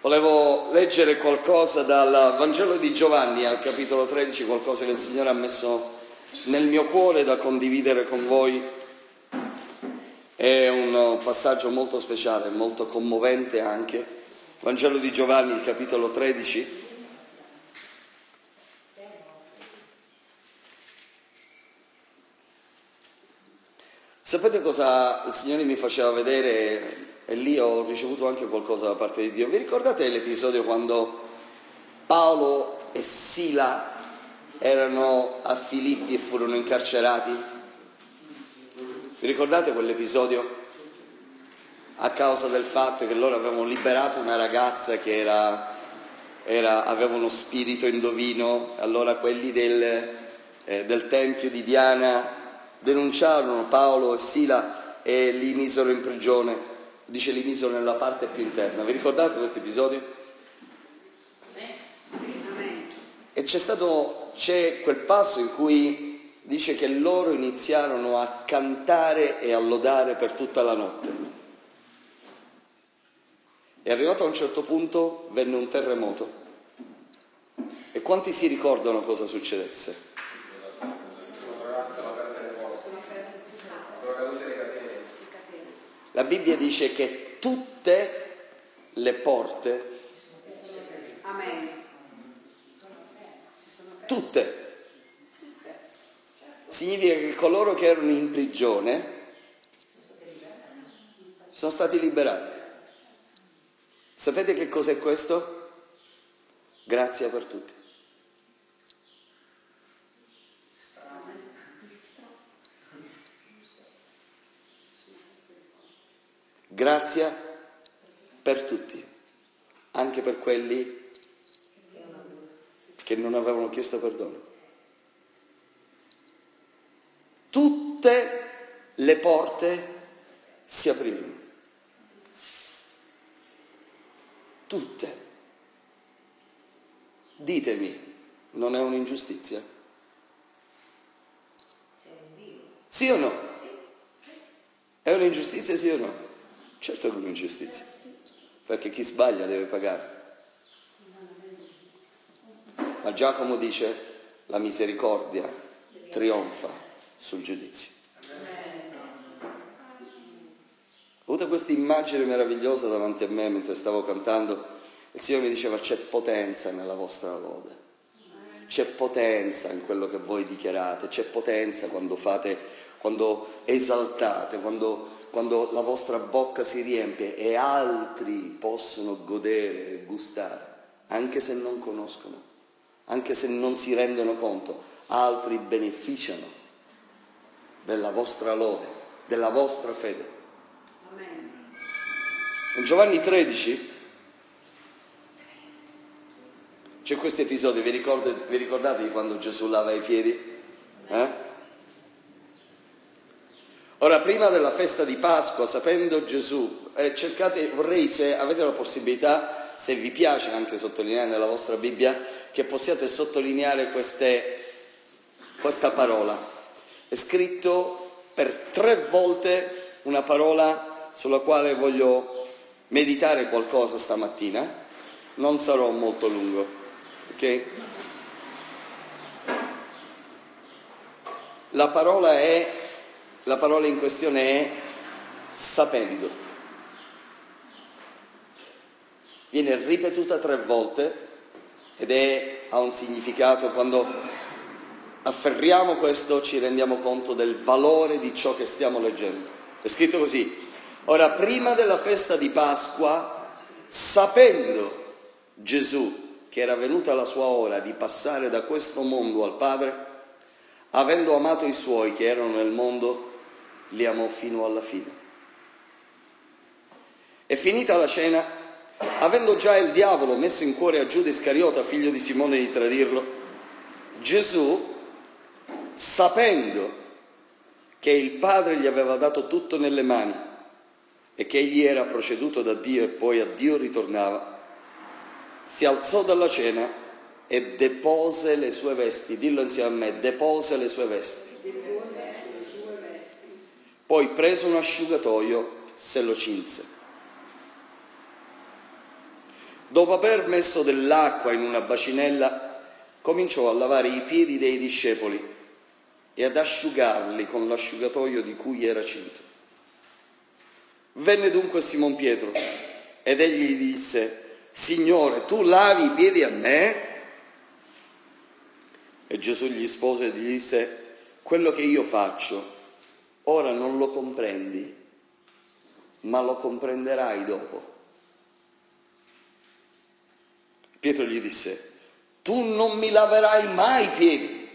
Volevo leggere qualcosa dal Vangelo di Giovanni al capitolo 13, qualcosa che il Signore ha messo nel mio cuore da condividere con voi. È un passaggio molto speciale, molto commovente anche. Vangelo di Giovanni, il capitolo 13. Sapete cosa il Signore mi faceva vedere? E lì ho ricevuto anche qualcosa da parte di Dio. Vi ricordate l'episodio quando Paolo e Sila erano a Filippi e furono incarcerati? Vi ricordate quell'episodio? A causa del fatto che loro avevano liberato una ragazza che aveva uno spirito indovino, allora quelli del tempio di Diana denunciarono Paolo e Sila e li misero in prigione. Dice li misero nella parte più interna. Vi ricordate questo episodio? E c'è quel passo in cui dice che loro iniziarono a cantare e a lodare per tutta la notte. E arrivato a un certo punto venne un terremoto. E quanti si ricordano cosa succedesse? La Bibbia dice che tutte le porte, tutte, significa che coloro che erano in prigione sono stati liberati. Sapete che cos'è questo? Grazia per tutti. Grazia per tutti, anche per quelli che non avevano chiesto perdono. Tutte le porte si aprirono. Tutte. Ditemi, non è un'ingiustizia? Sì o no? È un'ingiustizia, sì o no? Certo che è un'ingiustizia, perché chi sbaglia deve pagare. Ma Giacomo dice la misericordia trionfa sul giudizio. Ho avuto questa immagine meravigliosa davanti a me mentre stavo cantando. Il Signore mi diceva c'è potenza nella vostra lode, c'è potenza in quello che voi dichiarate, c'è potenza quando esaltate, quando la vostra bocca si riempie e altri possono godere e gustare, anche se non conoscono, anche se non si rendono conto, altri beneficiano della vostra lode, della vostra fede. Amen. In Giovanni 13 c'è questo episodio, vi ricordate di quando Gesù lava i piedi? Ora, prima della festa di Pasqua, sapendo Gesù, vorrei, se avete la possibilità, se vi piace anche sottolineare nella vostra Bibbia, che possiate sottolineare questa parola. È scritto per 3 volte una parola sulla quale voglio meditare qualcosa stamattina. Non sarò molto lungo, ok? La parola in questione è sapendo. Viene ripetuta 3 volte ed ha un significato. Quando afferriamo questo ci rendiamo conto del valore di ciò che stiamo leggendo. È scritto così: ora, prima della festa di Pasqua, sapendo Gesù che era venuta la sua ora di passare da questo mondo al Padre, avendo amato i suoi che erano nel mondo, li amò fino alla fine. E finita la cena, avendo già il diavolo messo in cuore a Giuda Iscariota, figlio di Simone, di tradirlo, Gesù, sapendo che il Padre gli aveva dato tutto nelle mani e che egli era proceduto da Dio e poi a Dio ritornava, si alzò dalla cena e depose le sue vesti. Dillo insieme a me: depose le sue vesti. Poi preso un asciugatoio se lo cinse. Dopo aver messo dell'acqua in una bacinella, cominciò a lavare i piedi dei discepoli e ad asciugarli con l'asciugatoio di cui era cinto. Venne dunque Simon Pietro ed egli gli disse: Signore, tu lavi i piedi a me? E Gesù gli rispose e gli disse: quello che io faccio ora non lo comprendi, ma lo comprenderai dopo. Pietro gli disse: tu non mi laverai mai i piedi.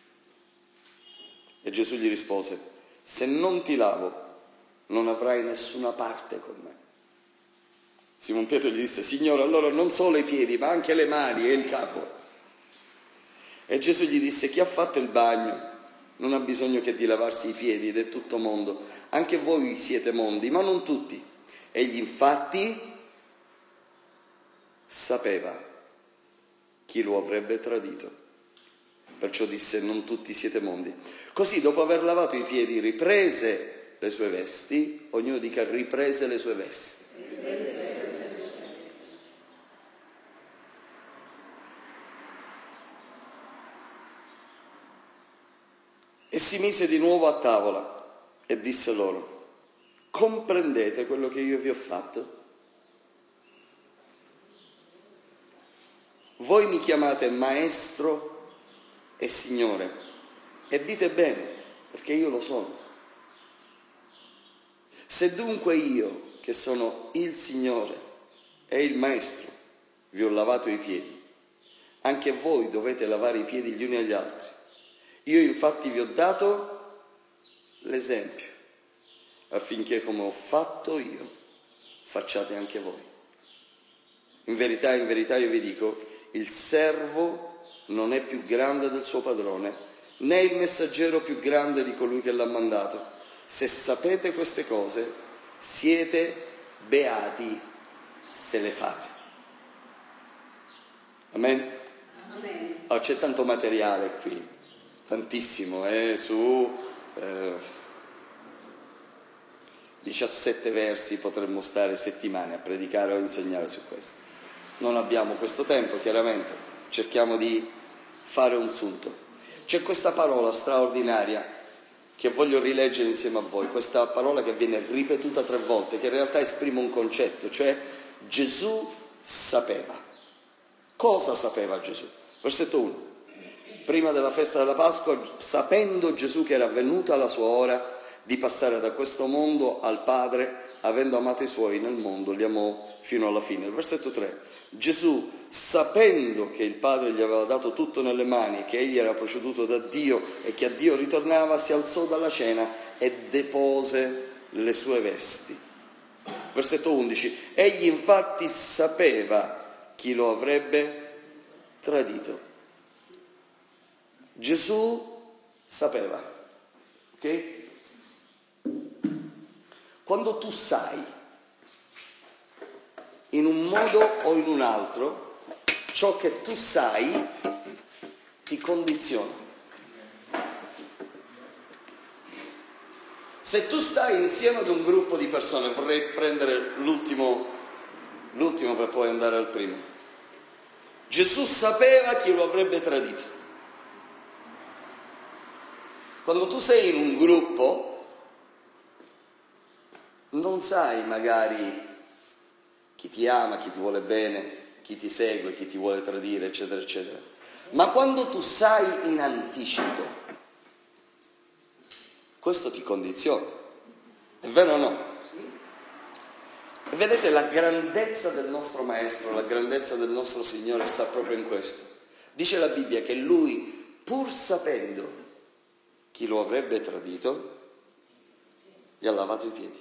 E Gesù gli rispose: se non ti lavo, non avrai nessuna parte con me. Simon Pietro gli disse: Signore, allora non solo i piedi, ma anche le mani e il capo. E Gesù gli disse: chi ha fatto il bagno non ha bisogno che di lavarsi i piedi ed è tutto mondo. Anche voi siete mondi, ma non tutti. Egli infatti sapeva chi lo avrebbe tradito. Perciò disse: non tutti siete mondi. Così, dopo aver lavato i piedi, riprese le sue vesti. Ognuno dica: riprese le sue vesti. E si mise di nuovo a tavola e disse loro: comprendete quello che io vi ho fatto? Voi mi chiamate maestro e signore, e dite bene, perché io lo sono. Se dunque io, che sono il Signore e il Maestro, vi ho lavato i piedi, anche voi dovete lavare i piedi gli uni agli altri. Io infatti vi ho dato l'esempio, affinché come ho fatto io, facciate anche voi. In verità io vi dico, il servo non è più grande del suo padrone, né il messaggero più grande di colui che l'ha mandato. Se sapete queste cose, siete beati se le fate. Amen? Amen. Oh, c'è tanto materiale qui. Tantissimo, su 17 versi potremmo stare settimane a predicare o a insegnare su questo. Non abbiamo questo tempo, chiaramente, cerchiamo di fare un sunto. C'è questa parola straordinaria che voglio rileggere insieme a voi, questa parola che viene ripetuta 3 volte, che in realtà esprime un concetto, cioè Gesù sapeva. Cosa sapeva Gesù? Versetto 1. Prima della festa della Pasqua, sapendo Gesù che era venuta la sua ora di passare da questo mondo al Padre, avendo amato i suoi nel mondo, li amò fino alla fine. Il versetto 3. Gesù, sapendo che il Padre gli aveva dato tutto nelle mani, che egli era proceduto da Dio e che a Dio ritornava, si alzò dalla cena e depose le sue vesti. Versetto 11. Egli infatti sapeva chi lo avrebbe tradito. Gesù sapeva, ok? Quando tu sai, in un modo o in un altro, ciò che tu sai ti condiziona. Se tu stai insieme ad un gruppo di persone, vorrei prendere l'ultimo per poi andare al primo. Gesù sapeva chi lo avrebbe tradito. Quando tu sei in un gruppo, non sai magari chi ti ama, chi ti vuole bene, chi ti segue, chi ti vuole tradire, eccetera, eccetera. Ma quando tu sai in anticipo, questo ti condiziona. È vero o no? E vedete, la grandezza del nostro Maestro, la grandezza del nostro Signore sta proprio in questo. Dice la Bibbia che Lui, pur sapendo chi lo avrebbe tradito, gli ha lavato i piedi.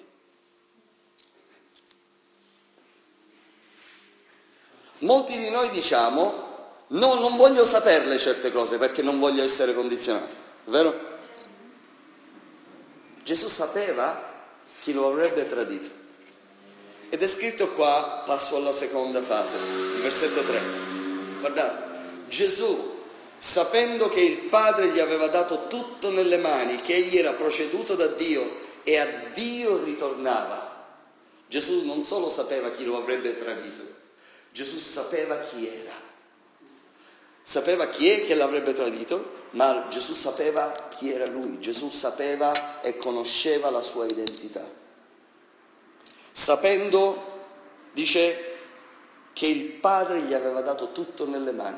Molti di noi diciamo: no, non voglio saperle certe cose perché non voglio essere condizionato, vero? Gesù sapeva chi lo avrebbe tradito. Ed è scritto qua, passo alla seconda fase, versetto 3. Guardate, Gesù, sapendo che il Padre gli aveva dato tutto nelle mani, che egli era proceduto da Dio e a Dio ritornava. Gesù non solo sapeva chi lo avrebbe tradito, Gesù sapeva chi era. Sapeva chi è che l'avrebbe tradito, ma Gesù sapeva chi era lui. Gesù sapeva e conosceva la sua identità. Sapendo, dice, che il Padre gli aveva dato tutto nelle mani.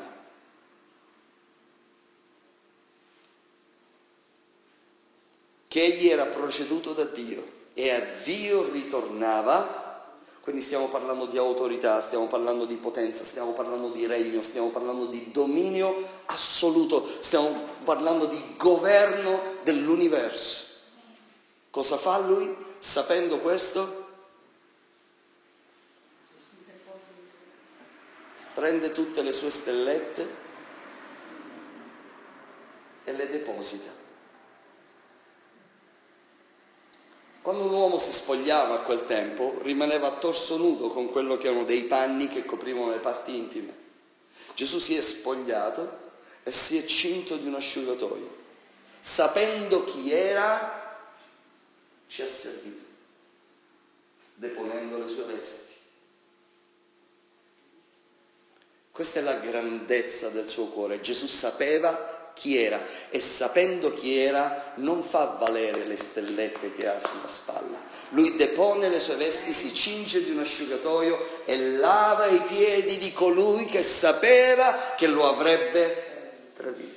Che egli era proceduto da Dio e a Dio ritornava. Quindi stiamo parlando di autorità, stiamo parlando di potenza, stiamo parlando di regno, stiamo parlando di dominio assoluto, stiamo parlando di governo dell'universo. Cosa fa lui? Sapendo questo, prende tutte le sue stellette e le deposita. Quando un uomo si spogliava a quel tempo, rimaneva a torso nudo con quello che erano dei panni che coprivano le parti intime. Gesù si è spogliato e si è cinto di un asciugatoio. Sapendo chi era, ci ha servito, deponendo le sue vesti. Questa è la grandezza del suo cuore. Gesù sapeva chi era e sapendo chi era non fa valere le stellette che ha sulla spalla. Lui depone le sue vesti, si cinge di un asciugatoio e lava i piedi di colui che sapeva che lo avrebbe tradito.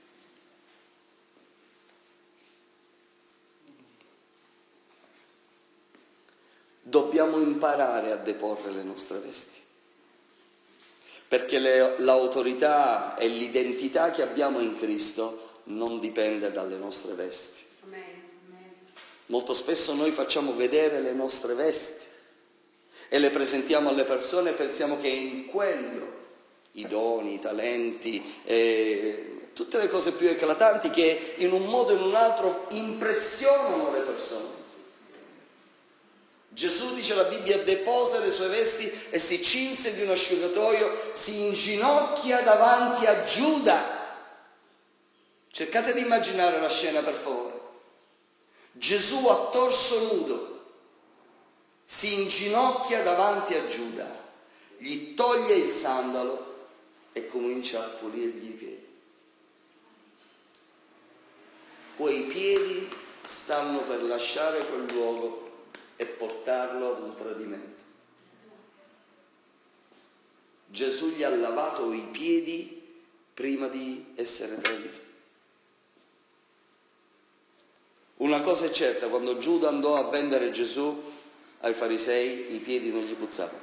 Dobbiamo imparare a deporre le nostre vesti, perché l'autorità e l'identità che abbiamo in Cristo non dipende dalle nostre vesti. Molto spesso noi facciamo vedere le nostre vesti e le presentiamo alle persone e pensiamo che in quello i doni, i talenti, tutte le cose più eclatanti che in un modo o in un altro impressionano le persone. Gesù, dice la Bibbia, depose le sue vesti e si cinse di un asciugatoio, si inginocchia davanti a Giuda. Cercate di immaginare la scena, per favore. Gesù a torso nudo si inginocchia davanti a Giuda, gli toglie il sandalo e comincia a pulirgli i piedi. Quei piedi stanno per lasciare quel luogo e portarlo ad un tradimento. Gesù gli ha lavato i piedi prima di essere tradito. Una cosa è certa, quando Giuda andò a vendere Gesù ai farisei, i piedi non gli puzzavano.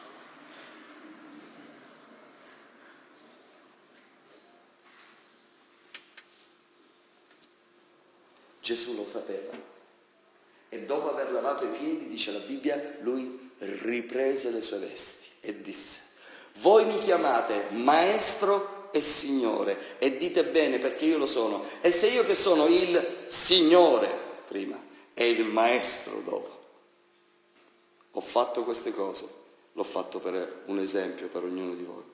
Gesù lo sapeva. E dopo aver lavato i piedi, dice la Bibbia, lui riprese le sue vesti e disse: voi mi chiamate maestro e signore e dite bene perché io lo sono. E se io che sono il signore prima e il maestro dopo ho fatto queste cose, l'ho fatto per un esempio per ognuno di voi.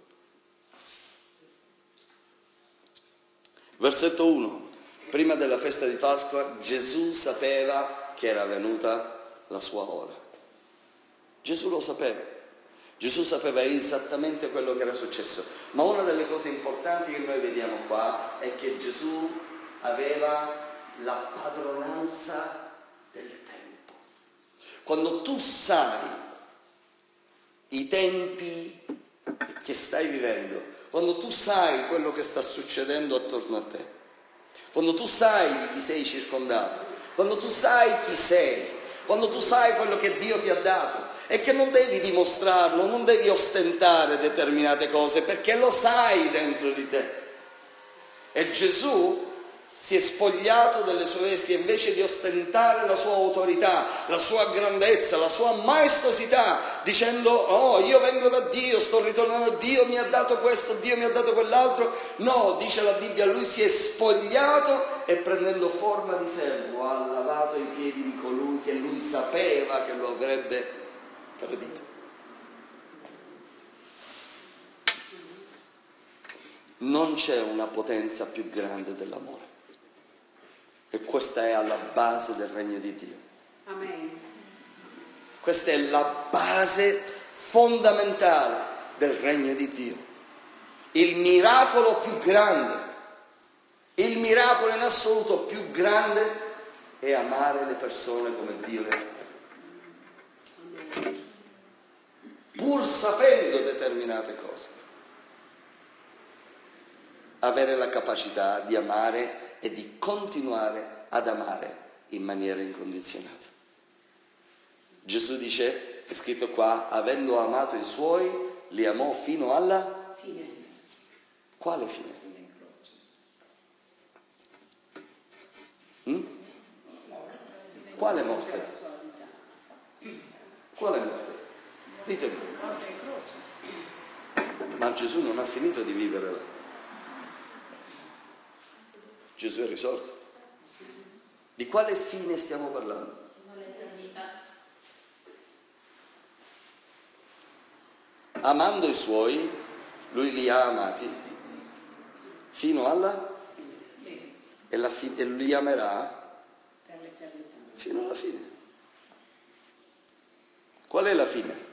Versetto 1. Prima della festa di Pasqua Gesù sapeva che era venuta la sua ora. Gesù lo sapeva. Gesù sapeva esattamente quello che era successo. Ma una delle cose importanti che noi vediamo qua è che Gesù aveva la padronanza del tempo. Quando tu sai i tempi che stai vivendo, quando tu sai quello che sta succedendo attorno a te, quando tu sai di chi sei circondato, quando tu sai chi sei, quando tu sai quello che Dio ti ha dato e che non devi dimostrarlo, non devi ostentare determinate cose perché lo sai dentro di te. E Gesù si è spogliato delle sue vesti e invece di ostentare la sua autorità, la sua grandezza, la sua maestosità, dicendo oh io vengo da Dio, sto ritornando a Dio, mi ha dato questo, Dio mi ha dato quell'altro. No, dice la Bibbia, lui si è spogliato e prendendo forma di servo ha lavato i piedi di colui che lui sapeva che lo avrebbe tradito. Non c'è una potenza più grande dell'amore. E questa è alla base del regno di Dio. Amen. Questa è la base fondamentale del regno di Dio. Il miracolo più grande, il miracolo in assoluto più grande è amare le persone come Dio le ama. Pur sapendo determinate cose, avere la capacità di amare e di continuare ad amare in maniera incondizionata. Gesù dice, è scritto qua, avendo amato i suoi, li amò fino alla fine. Quale fine? Quale morte? Quale morte? Ditemi. Ma Gesù non ha finito di vivere là. Gesù è risorto. Di quale fine stiamo parlando? Amando i suoi, lui li ha amati fino alla e li amerà Per l'eternità. fino alla fine. Qual è la fine?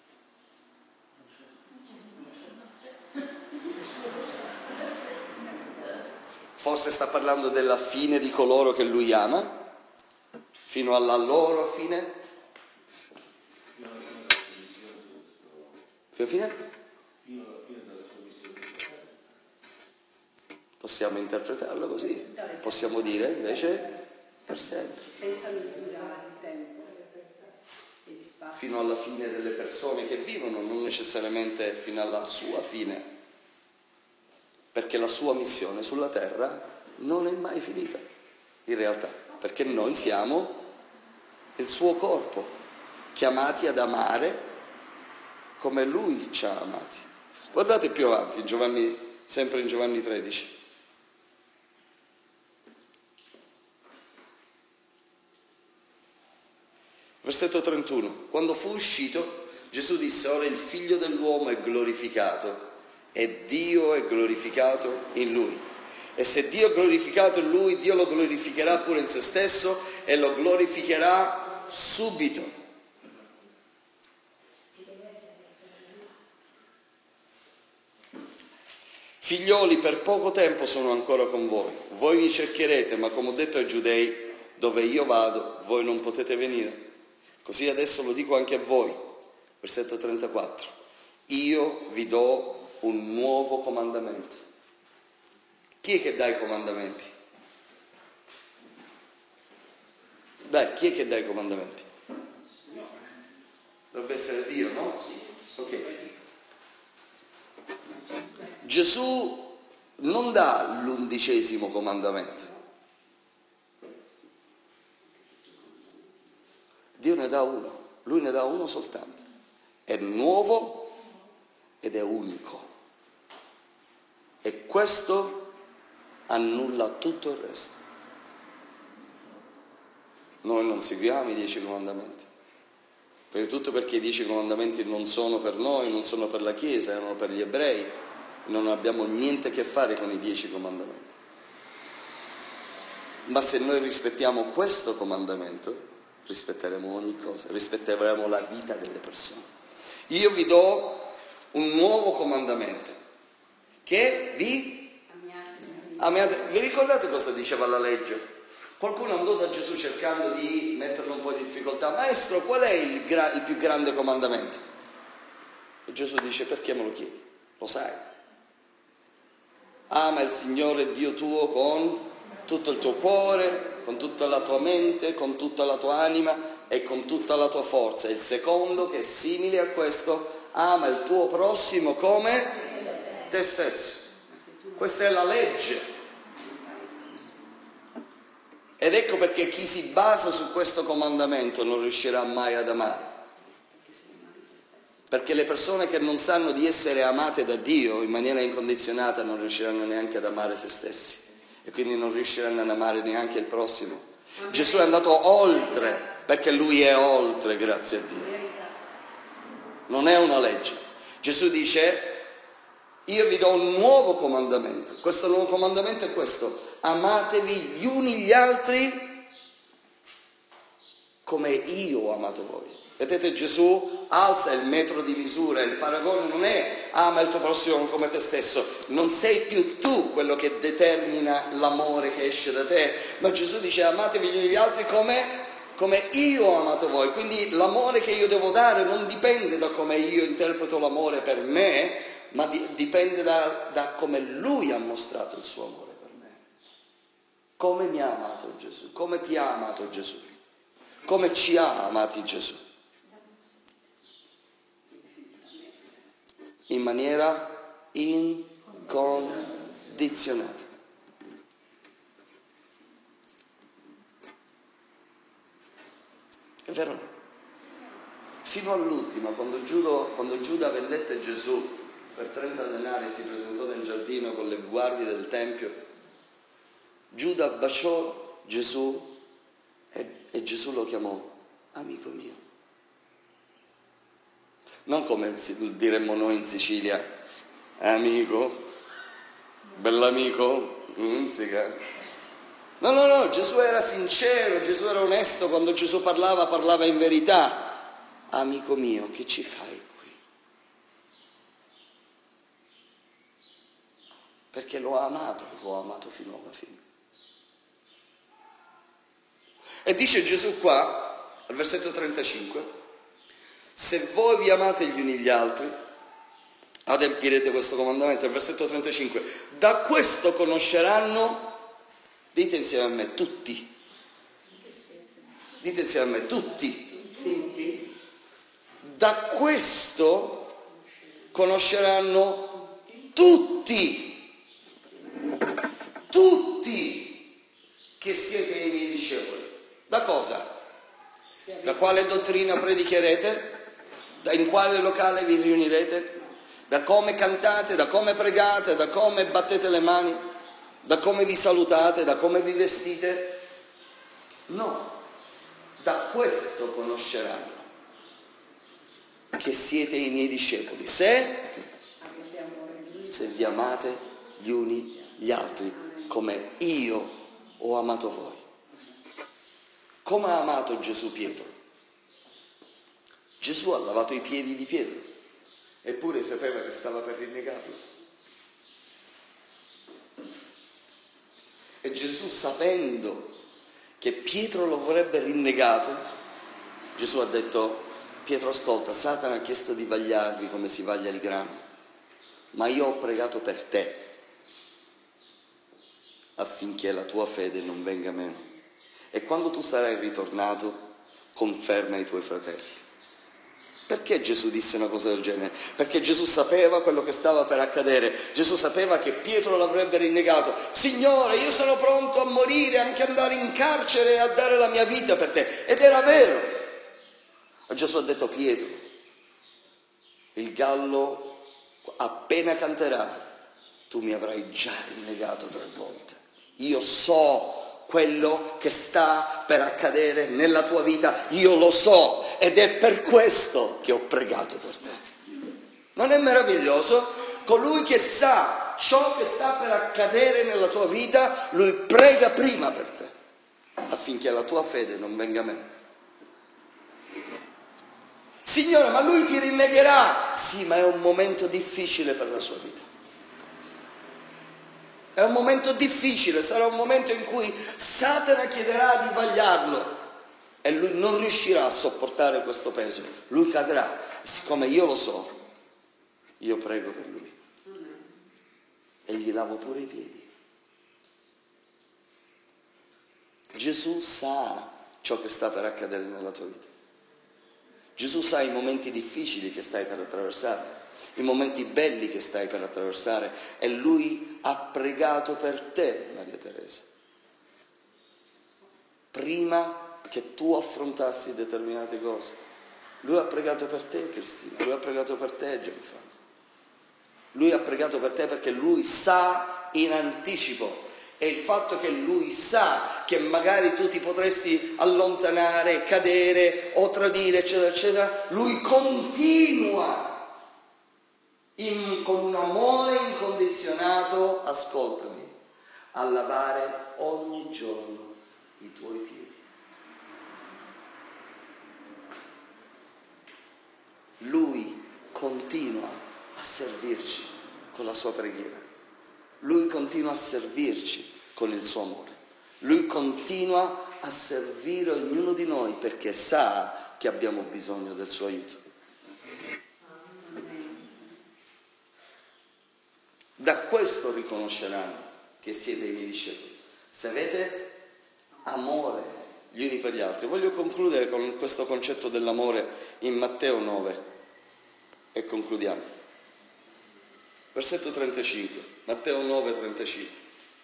Forse sta parlando della fine di coloro che lui ama, fino alla loro fine. Fino alla fine? Possiamo interpretarlo così, possiamo dire invece per sempre. Senza misura di tempo e di spazio. Fino alla fine delle persone che vivono, non necessariamente fino alla sua fine, perché la sua missione sulla terra non è mai finita, in realtà, perché noi siamo il suo corpo, chiamati ad amare come lui ci ha amati. Guardate più avanti, sempre in Giovanni 13. Versetto 31. Quando fu uscito, Gesù disse, ora il figlio dell'uomo è glorificato e Dio è glorificato in lui. E se Dio è glorificato in lui, Dio lo glorificherà pure in se stesso e lo glorificherà subito. Figlioli, per poco tempo sono ancora con voi. Voi mi cercherete, ma come ho detto ai giudei, dove io vado, voi non potete venire. Così adesso lo dico anche a voi. Versetto 34. Io vi do un nuovo comandamento. Chi è che dà i comandamenti? Dai, chi è che dà i comandamenti? Dovrebbe essere Dio, no? Ok. Gesù non dà l'11° comandamento. Dio ne dà uno, lui ne dà uno soltanto. È nuovo ed è unico. E questo annulla tutto il resto. Noi non seguiamo i 10 comandamenti. Prima di tutto perché i 10 comandamenti non sono per noi, non sono per la Chiesa, erano per gli ebrei. Non abbiamo niente a che fare con i 10 comandamenti. Ma se noi rispettiamo questo comandamento, rispetteremo ogni cosa, rispetteremo la vita delle persone. Io vi do un nuovo comandamento, che vi amiate. Vi ricordate cosa diceva la legge? Qualcuno andò da Gesù cercando di metterlo un po' in difficoltà. Maestro, qual è il più grande comandamento? E Gesù dice, perché me lo chiedi? Lo sai. Ama il Signore Dio tuo con tutto il tuo cuore, con tutta la tua mente, con tutta la tua anima e con tutta la tua forza. Il secondo, che è simile a questo, ama il tuo prossimo come te stesso. Questa è la legge. Ed ecco perché chi si basa su questo comandamento non riuscirà mai ad amare. Perché le persone che non sanno di essere amate da Dio in maniera incondizionata non riusciranno neanche ad amare se stessi. E quindi non riusciranno ad amare neanche il prossimo. Gesù è andato oltre, perché Lui è oltre, grazie a Dio. Non è una legge. Gesù dice, io vi do un nuovo comandamento. Questo nuovo comandamento è questo: amatevi gli uni gli altri come io ho amato voi. Vedete, Gesù alza il metro di misura, il paragone non è ama il tuo prossimo come te stesso, non sei più tu quello che determina l'amore che esce da te, ma Gesù dice amatevi gli uni gli altri come io ho amato voi, quindi l'amore che io devo dare non dipende da come io interpreto l'amore per me, ma dipende da come Lui ha mostrato il suo amore per me. Come mi ha amato Gesù, come ti ha amato Gesù, come ci ha amati Gesù. In maniera incondizionata. È vero? Fino all'ultimo, quando Giuda vendette Gesù per 30 denari e si presentò nel giardino con le guardie del Tempio, Giuda baciò Gesù e Gesù lo chiamò amico mio. Non come diremmo noi in Sicilia, amico, bell'amico, No, Gesù era sincero, Gesù era onesto, quando Gesù parlava in verità. Amico mio, che ci fai qui? Perché l'ho amato fino alla fine. E dice Gesù qua, al versetto 35, se voi vi amate gli uni gli altri, adempirete questo comandamento. Al versetto 35, da questo conosceranno, dite insieme a me, tutti. Dite insieme a me, tutti. Da questo conosceranno tutti che siete i miei discepoli. Da cosa? Da quale dottrina predicherete? In quale locale vi riunirete? Da come cantate, da come pregate, da come battete le mani, da come vi salutate, da come vi vestite? No, da questo conosceranno che siete i miei discepoli, se vi amate gli uni gli altri, come io ho amato voi. Come ha amato Gesù Pietro? Gesù ha lavato i piedi di Pietro, eppure sapeva che stava per rinnegarlo. E Gesù, sapendo che Pietro lo avrebbe rinnegato, Gesù ha detto: Pietro, ascolta, Satana ha chiesto di vagliarvi come si vaglia il grano, ma io ho pregato per te affinché la tua fede non venga meno. E quando tu sarai ritornato, conferma i tuoi fratelli. Perché Gesù disse una cosa del genere? Perché Gesù sapeva quello che stava per accadere. Gesù sapeva che Pietro l'avrebbe rinnegato. Signore, io sono pronto a morire, anche andare in carcere e a dare la mia vita per te. Ed era vero. E Gesù ha detto: Pietro, il gallo appena canterà, tu mi avrai già rinnegato 3 volte. Io so quello che sta per accadere nella tua vita, io lo so, ed è per questo che ho pregato per te. Non è meraviglioso? Colui che sa ciò che sta per accadere nella tua vita, lui prega prima per te, affinché la tua fede non venga meno. Signore, ma lui ti rinnegherà. Sì, ma è un momento difficile per la sua vita. È un momento difficile, sarà un momento in cui Satana chiederà di vagliarlo e lui non riuscirà a sopportare questo peso, lui cadrà. E siccome io lo so, io prego per lui e gli lavo pure i piedi. Gesù sa ciò che sta per accadere nella tua vita. Gesù sa i momenti difficili che stai per attraversare, i momenti belli che stai per attraversare, e lui ha pregato per te, Maria Teresa, prima che tu affrontassi determinate cose. Lui ha pregato per te, Cristina, lui ha pregato per te, Gianfranco, lui ha pregato per te perché lui sa in anticipo. E il fatto che lui sa che magari tu ti potresti allontanare, cadere o tradire, eccetera, eccetera, lui continua con un amore incondizionato, ascoltami, a lavare ogni giorno i tuoi piedi. Lui continua a servirci con la sua preghiera. Lui continua a servirci con il suo amore. Lui continua a servire ognuno di noi perché sa che abbiamo bisogno del suo aiuto. Da questo riconosceranno che siete i miei discepoli, se avete amore gli uni per gli altri. Voglio concludere con questo concetto dell'amore in Matteo 9 e concludiamo. Versetto 35, Matteo 9, 35.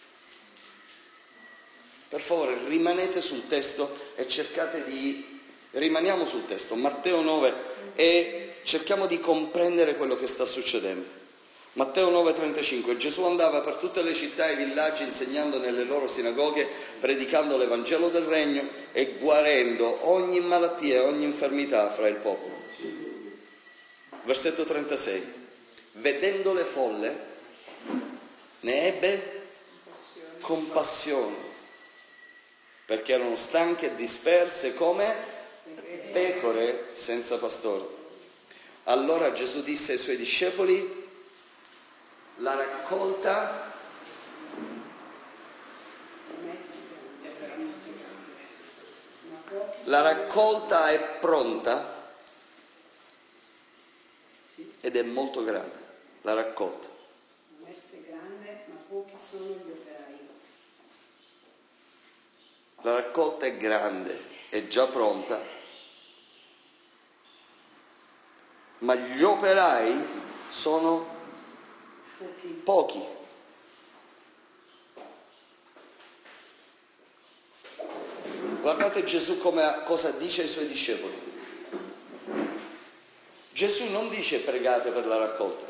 Per favore rimanete sul testo e rimaniamo sul testo, Matteo 9, e cerchiamo di comprendere quello che sta succedendo. Matteo 9,35. Gesù andava per tutte le città e i villaggi insegnando nelle loro sinagoghe, predicando l'Evangelo del Regno e guarendo ogni malattia e ogni infermità fra il popolo. Versetto 36. Vedendo le folle, ne ebbe compassione, perché erano stanche e disperse come pecore senza pastore. Allora Gesù disse ai suoi discepoli: la raccolta è pronta ed è molto grande. La raccolta. È grande, ma pochi sono gli operai. La raccolta è grande, è già pronta, ma gli operai sono pochi. Guardate Gesù cosa dice ai suoi discepoli. Gesù non dice pregate per la raccolta.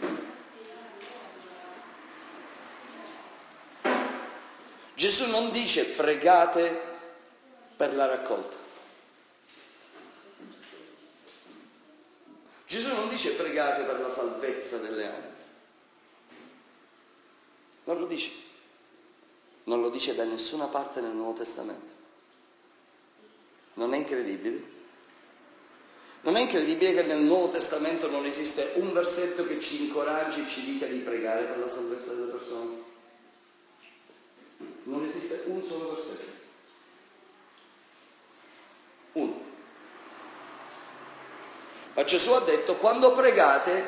Gesù non dice pregate per la raccolta. Gesù non dice pregate per la salvezza delle anime. Non lo dice. Non lo dice da nessuna parte nel Nuovo Testamento. Non è incredibile? Non è incredibile che nel Nuovo Testamento non esiste un versetto che ci incoraggi e ci dica di pregare per la salvezza delle persone? Non esiste un solo versetto. Uno. Ma Gesù ha detto: quando pregate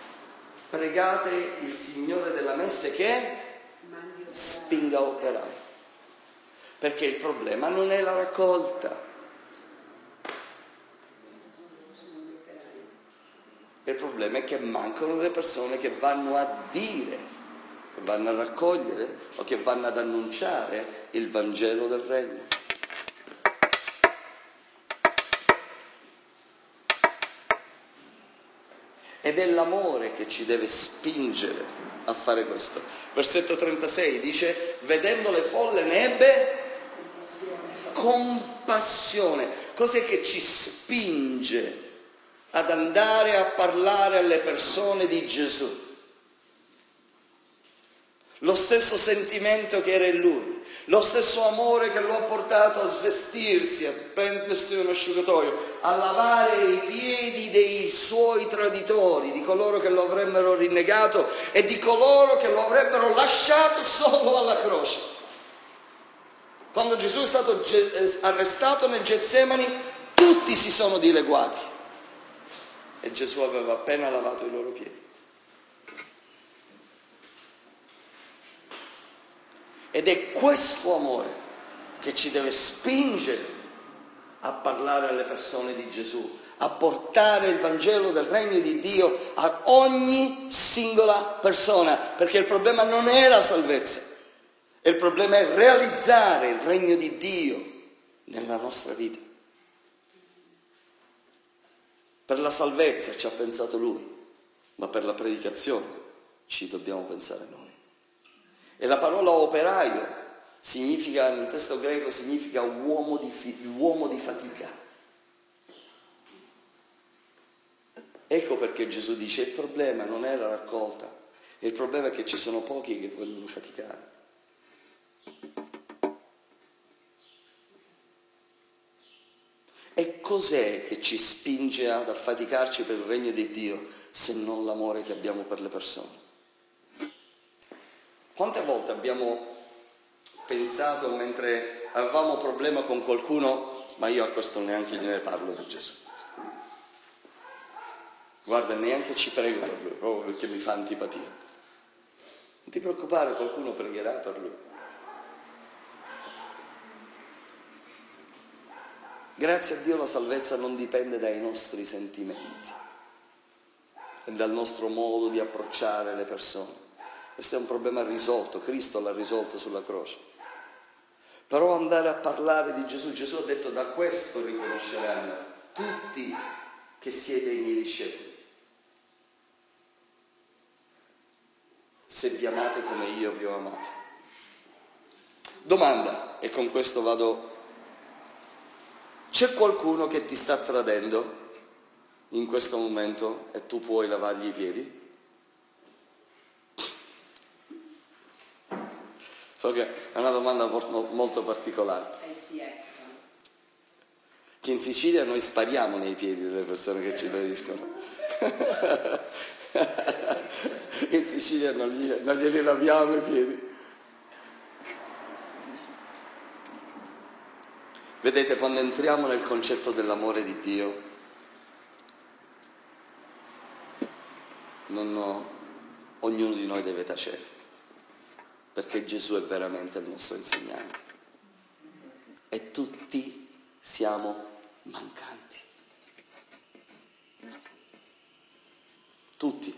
il Signore della messe che spinga operai, perché il problema non è la raccolta, il problema è che mancano le persone che vanno a dire, che vanno a raccogliere o che vanno ad annunciare il Vangelo del Regno. Ed è l'amore che ci deve spingere a fare questo. Versetto 36 dice: vedendo le folle ne ebbe compassione. Cos'è che ci spinge ad andare a parlare alle persone di Gesù? Lo stesso sentimento che era in lui, lo stesso amore che lo ha portato a svestirsi, a prendersi un asciugatoio, a lavare i piedi dei suoi traditori, di coloro che lo avrebbero rinnegato e di coloro che lo avrebbero lasciato solo alla croce. Quando Gesù è stato arrestato nel Getsemani, tutti si sono dileguati e Gesù aveva appena lavato i loro piedi. Ed è questo amore che ci deve spingere a parlare alle persone di Gesù, a portare il Vangelo del Regno di Dio a ogni singola persona, perché il problema non è la salvezza, il problema è realizzare il Regno di Dio nella nostra vita. Per la salvezza ci ha pensato Lui, ma per la predicazione ci dobbiamo pensare noi. E la parola operaio significa, nel testo greco, significa uomo di fatica. Ecco perché Gesù dice: il problema non è la raccolta, il problema è che ci sono pochi che vogliono faticare. E cos'è che ci spinge ad affaticarci per il regno di Dio se non l'amore che abbiamo per le persone? Quante volte abbiamo pensato mentre avevamo problema con qualcuno, ma io a questo neanche gliene parlo di Gesù. Guarda, neanche ci prego per lui, proprio perché mi fa antipatia. Non ti preoccupare, qualcuno pregherà per lui. Grazie a Dio la salvezza non dipende dai nostri sentimenti e dal nostro modo di approcciare le persone. Questo è un problema risolto, Cristo l'ha risolto sulla croce. Però andare a parlare di Gesù, Gesù ha detto: da questo riconosceranno tutti che siete i miei discepoli, se vi amate come io vi ho amato. Domanda, e con questo vado: c'è qualcuno che ti sta tradendo in questo momento e tu puoi lavargli i piedi? So che è una domanda molto particolare. Sì, ecco. Che in Sicilia noi spariamo nei piedi delle persone che ci tradiscono. In Sicilia non glieli laviamo i piedi. Vedete, quando entriamo nel concetto dell'amore di Dio, ognuno di noi deve tacere, perché Gesù è veramente il nostro insegnante e tutti siamo mancanti. Tutti.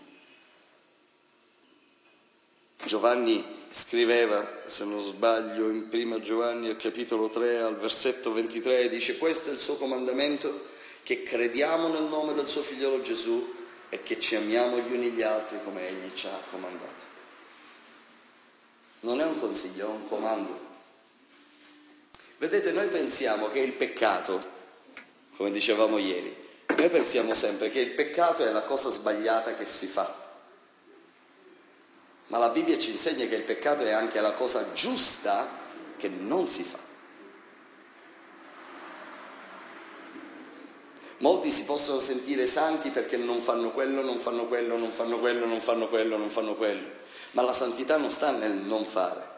Giovanni scriveva, se non sbaglio, in prima Giovanni al capitolo 3 al versetto 23, dice: questo è il suo comandamento, che crediamo nel nome del suo figliolo Gesù e che ci amiamo gli uni gli altri come egli ci ha comandato. Non è un consiglio, è un comando. Vedete, noi pensiamo che il peccato, come dicevamo ieri, noi pensiamo sempre che il peccato è la cosa sbagliata che si fa. Ma la Bibbia ci insegna che il peccato è anche la cosa giusta che non si fa. Molti si possono sentire santi perché non fanno quello, non fanno quello, non fanno quello, non fanno quello, non fanno quello. Ma la santità non sta nel non fare.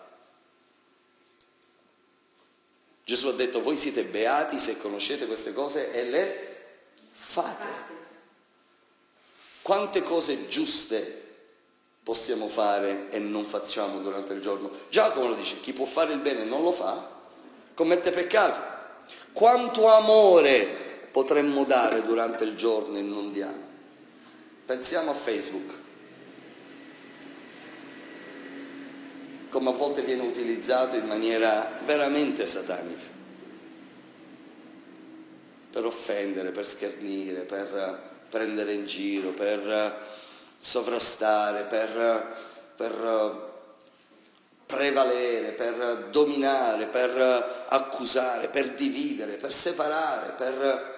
Gesù ha detto: voi siete beati se conoscete queste cose e le fate. Quante cose giuste possiamo fare e non facciamo durante il giorno? Giacomo lo dice: chi può fare il bene e non lo fa, commette peccato. Quanto amore potremmo dare durante il giorno e non diamo? Pensiamo a Facebook, come a volte viene utilizzato in maniera veramente satanica, per offendere, per schernire, per prendere in giro, per sovrastare, per prevalere, per dominare, per accusare, per dividere, per separare,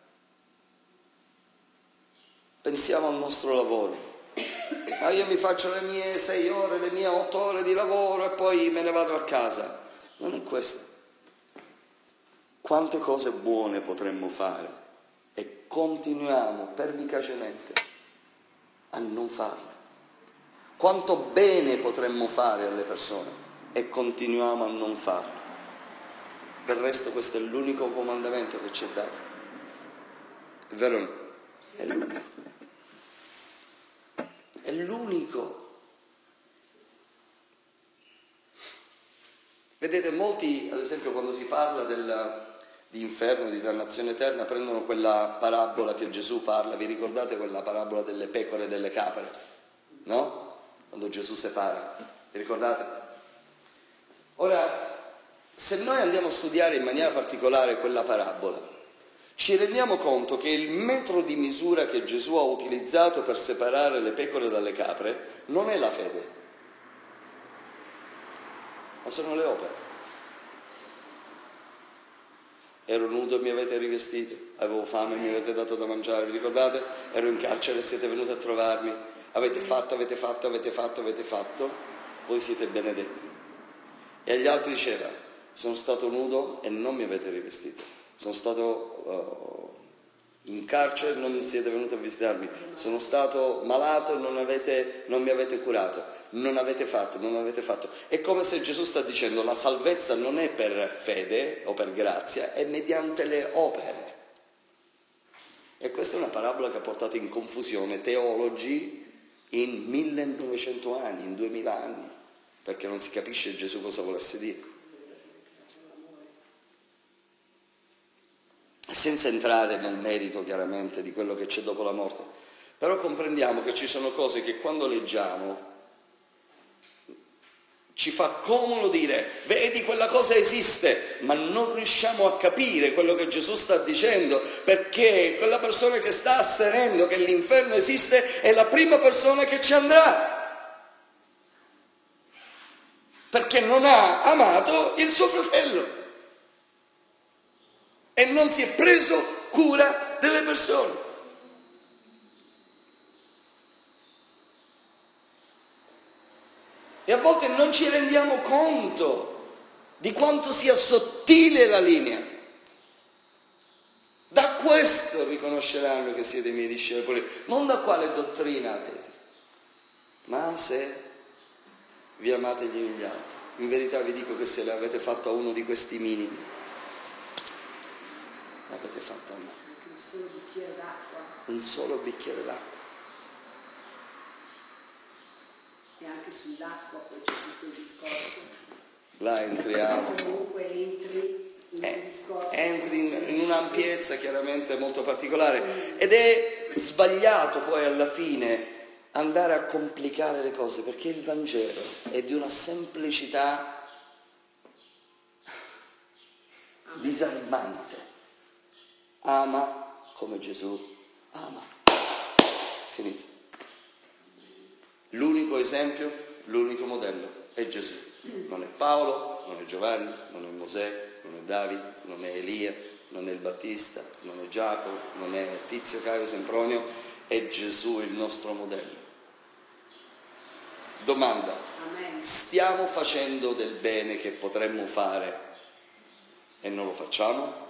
Pensiamo al nostro lavoro. Ma io mi faccio le mie 6 ore, le mie 8 ore di lavoro e poi me ne vado a casa. Non è questo. Quante cose buone potremmo fare e continuiamo pervicacemente a non farle. Quanto bene potremmo fare alle persone e continuiamo a non farlo. Del resto questo è l'unico comandamento che ci è dato. È vero o no? È l'unico. È l'unico. Vedete, molti, ad esempio, quando si parla di inferno, di dannazione eterna, prendono quella parabola che Gesù parla. Vi ricordate quella parabola delle pecore e delle capre? No? Quando Gesù separa. Vi ricordate? Ora, se noi andiamo a studiare in maniera particolare quella parabola, ci rendiamo conto che il metro di misura che Gesù ha utilizzato per separare le pecore dalle capre non è la fede, ma sono le opere. Ero nudo e mi avete rivestito, avevo fame e mi avete dato da mangiare, vi ricordate? Ero in carcere e siete venuti a trovarmi, avete fatto, voi siete benedetti. E agli altri diceva: sono stato nudo e non mi avete rivestito, sono stato In carcere non siete venuti a visitarmi, sono stato malato e non mi avete curato, non avete fatto. È come se Gesù sta dicendo: la salvezza non è per fede o per grazia, è mediante le opere. E questa è una parabola che ha portato in confusione teologi in 1900 anni, in 2000 anni, perché non si capisce Gesù cosa volesse dire. Senza entrare nel merito chiaramente di quello che c'è dopo la morte, però comprendiamo che ci sono cose che quando leggiamo ci fa comodo dire: vedi, quella cosa esiste, ma non riusciamo a capire quello che Gesù sta dicendo, perché quella persona che sta asserendo che l'inferno esiste è la prima persona che ci andrà, perché non ha amato il suo fratello e non si è preso cura delle persone. E a volte non ci rendiamo conto di quanto sia sottile la linea. Da questo riconosceranno che siete i miei discepoli, non da quale dottrina avete, ma se vi amate gli uni gli altri. In verità vi dico che se l'avete fatto a uno di questi minimi, l'avete fatto a me. Un solo bicchiere d'acqua. Un solo bicchiere d'acqua. E anche sull'acqua poi c'è tutto il discorso. Là entriamo. Comunque entri in un discorso. Entri in un'ampiezza chiaramente molto particolare. Ed è sbagliato poi alla fine andare a complicare le cose, perché il Vangelo è di una semplicità disarmante. Ama come Gesù ama. Finito. L'unico esempio, l'unico modello è Gesù. Non è Paolo, non è Giovanni, non è Mosè, non è Davide, non è Elia, non è il Battista, non è Giacomo, non è Tizio, Caio, Sempronio, è Gesù il nostro modello. Domanda: stiamo facendo del bene che potremmo fare e non lo facciamo?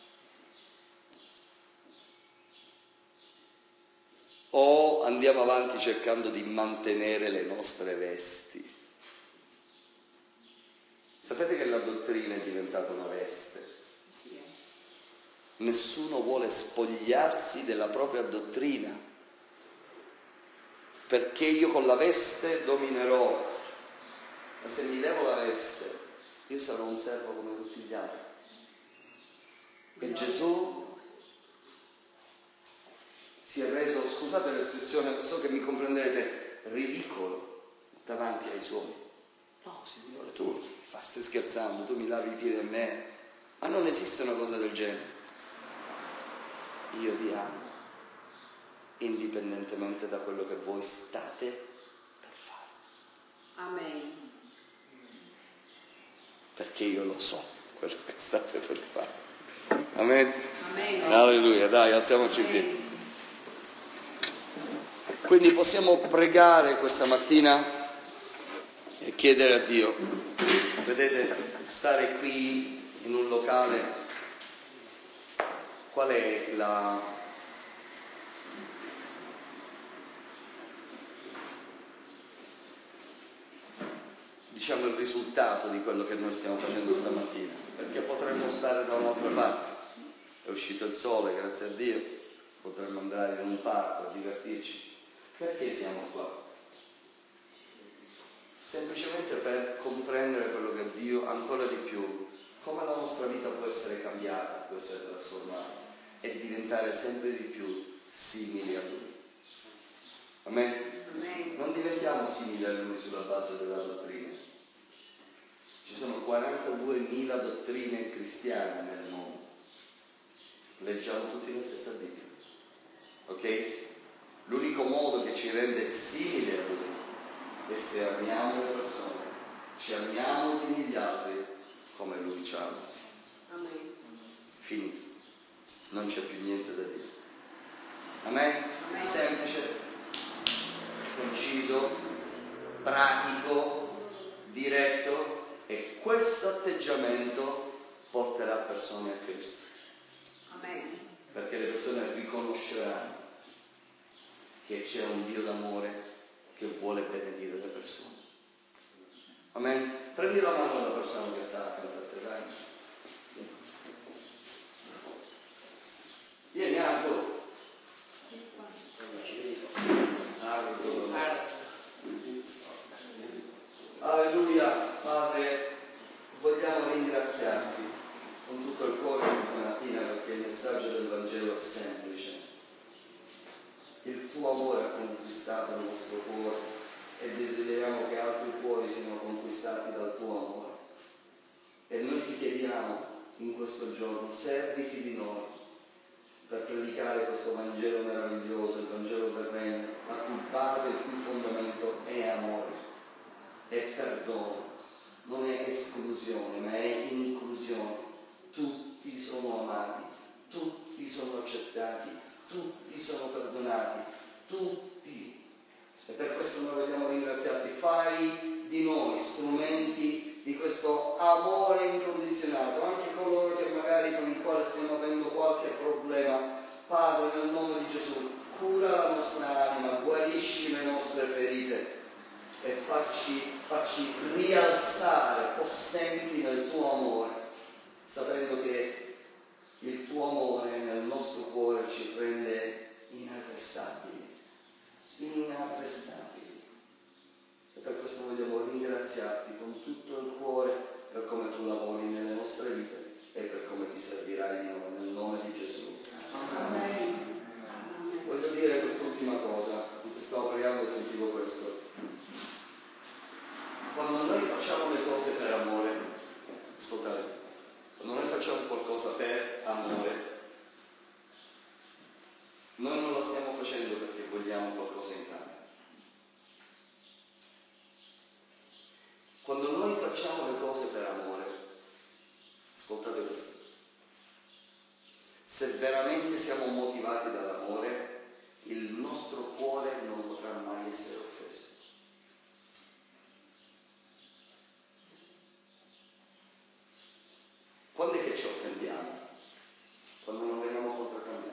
O andiamo avanti cercando di mantenere le nostre vesti? Sapete che la dottrina è diventata una veste? Nessuno vuole spogliarsi della propria dottrina, perché io con la veste dominerò, ma se mi levo la veste io sarò un servo come tutti gli altri. E Gesù si è reso, scusate l'espressione, so che mi comprenderete, ridicolo davanti ai suoi. No, Signore, tu stai scherzando, tu mi lavi i piedi a me, ma non esiste una cosa del genere. Io vi amo, indipendentemente da quello che voi state per fare. Amen. Perché io lo so quello che state per fare. Amen. Amen. Alleluia, dai, alziamoci in piedi. Quindi possiamo pregare questa mattina e chiedere a Dio. Vedete, stare qui in un locale, qual è il risultato di quello che noi stiamo facendo stamattina? Perché potremmo stare da un'altra parte. È uscito il sole, grazie a Dio, potremmo andare in un parco a divertirci. Perché siamo qua? Semplicemente per comprendere quello che Dio ancora di più, come la nostra vita può essere cambiata, può essere trasformata e diventare sempre di più simili a Lui. Amen? Amen. Non diventiamo simili a Lui sulla base della dottrina. Ci sono 42.000 dottrine cristiane nel mondo. Leggiamo tutti la stessa Bibbia. Ok? L'unico modo che ci rende simili a Lui è se amiamo le persone, ci amiamo gli uni gli altri come Lui ci ama. Amen. Finito. Non c'è più niente da dire. Amen? Semplice, conciso, pratico, diretto, e questo atteggiamento porterà persone a Cristo. Amen. perché le persone riconosceranno che c'è un Dio d'amore che vuole benedire le persone. Amen. Prendi la mano della persona che sta accanto a te, dai. Vieni Angelo. Alleluia. Padre, vogliamo ringraziarti con tutto il cuore questa mattina perché il messaggio del Vangelo è semplice. Il tuo amore ha conquistato il nostro cuore e desideriamo che altri cuori siano conquistati dal tuo amore. E noi ti chiediamo in questo giorno, serviti di noi per predicare questo Vangelo meraviglioso, il Vangelo del Regno, la cui base, il cui fondamento è amore, è perdono, non è esclusione, ma è inclusione. Tutti sono amati, tutti sono accettati, tutti sono perdonati, tutti. E per questo noi vogliamo ringraziarti. Fai di noi strumenti di questo amore incondizionato, anche coloro che magari con il quale stiamo avendo qualche problema. Padre, nel nome di Gesù, cura la nostra anima, guarisci le nostre ferite e facci rialzare possenti nel tuo amore, sapendo che il tuo amore nel nostro cuore ci rende inarrestabili. E per questo vogliamo ringraziarti con tutto il cuore per come tu lavori nelle nostre vite e per come ti servirai di noi, nel nome di Gesù. Amen. Voglio dire quest'ultima cosa, mentre stavo pregando sentivo questo. Quando noi facciamo le cose per amore, ascoltate, quando noi facciamo qualcosa per amore, noi non lo stiamo facendo perché vogliamo qualcosa in cambio. Quando noi facciamo le cose per amore, ascoltate questo, se veramente siamo motivati dall'amore, il nostro cuore non potrà mai essere offeso. Quando è che ci offendiamo? Quando non veniamo contraccambiati.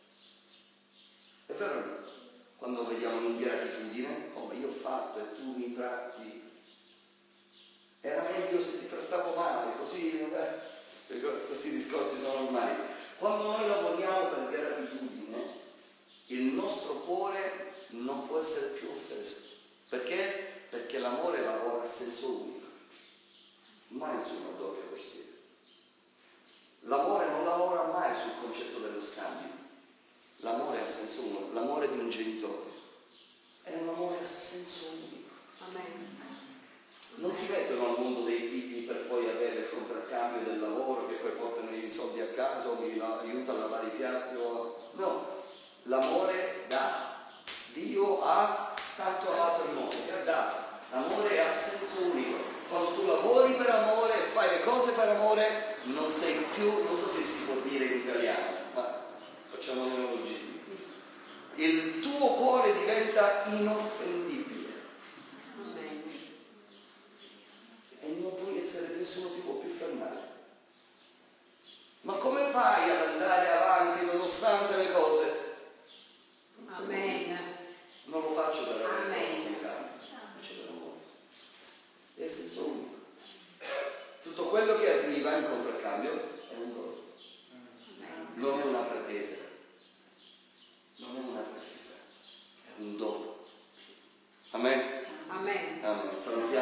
È vero o no? Quando vediamo l'ingratitudine, come io ho fatto e tu mi tratti, era meglio se ti trattavo male, così, questi discorsi sono normali. Quando noi lavoriamo per gratitudine, il nostro cuore non può essere più offeso. Perché? Perché l'amore lavora a senso unico, mai su una doppia corsia. L'amore non lavora mai sul concetto dello scambio. L'amore è a senso unico, l'amore di un genitore è un amore a senso unico. Amen. Non si mettono al mondo dei figli per poi avere il contraccambio del lavoro che poi portano i soldi a casa o mi aiuta a lavare i piatti no, l'amore dà. Dio ha tanto amato il mondo che ha dato. L'amore è a senso unico. Quando tu lavori per amore e fai le cose per amore, non sei più, non so se si può dire in italiano, ma facciamo neologismi. Il tuo cuore diventa inoffendibile. E non puoi essere, nessuno ti può più fermare. Ma come fai ad andare avanti nonostante le cose? Amen. Non lo faccio per avere Amen. cose in cambio, faccio per amore. È senso unico. Tutto quello che arriva in contraccambio è un dono. Non è una pretesa. Non è una pretesa. È un dono. Amen. Amen. Amen.